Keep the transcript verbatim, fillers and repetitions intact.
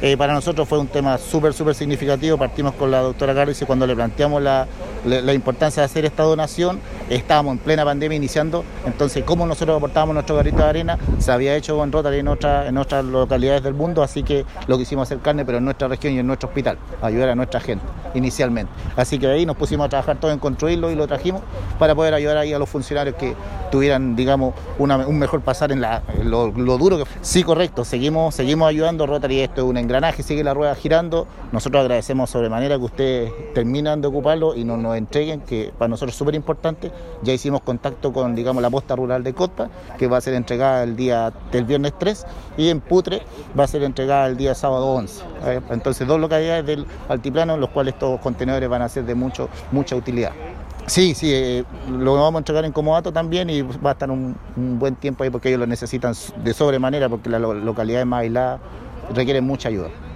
Eh, para nosotros fue un tema súper, súper significativo. Partimos con la doctora Carlos y cuando le planteamos la, la, la importancia de hacer esta donación, estábamos en plena pandemia iniciando, entonces cómo nosotros aportábamos nuestro granito de arena, se había hecho con Rotary en, otra, en otras localidades del mundo, así que lo quisimos hacer carne, pero en nuestra región y en nuestro hospital, ayudar a nuestra gente inicialmente. Así que ahí nos pusimos a trabajar todo en construirlo y lo trajimos para poder ayudar ahí a los funcionarios que tuvieran, digamos, una, un mejor pasar en, la, en lo, lo duro que fue. Sí, correcto, seguimos, seguimos ayudando. Rotary, esto es un engranaje, sigue la rueda girando. Nosotros agradecemos sobremanera que ustedes terminan de ocuparlo y nos, nos entreguen, que para nosotros es súper importante. Ya hicimos contacto con, digamos, la posta rural de Cotpa, que va a ser entregada el día del viernes tres, y en Putre va a ser entregada el día sábado once. Entonces, dos localidades del altiplano en los cuales estos contenedores van a ser de mucho, mucha utilidad. Sí, sí, eh, lo vamos a entregar en Comodato también y va a estar un, un buen tiempo ahí porque ellos lo necesitan de sobremanera porque las localidades más aisladas requieren mucha ayuda.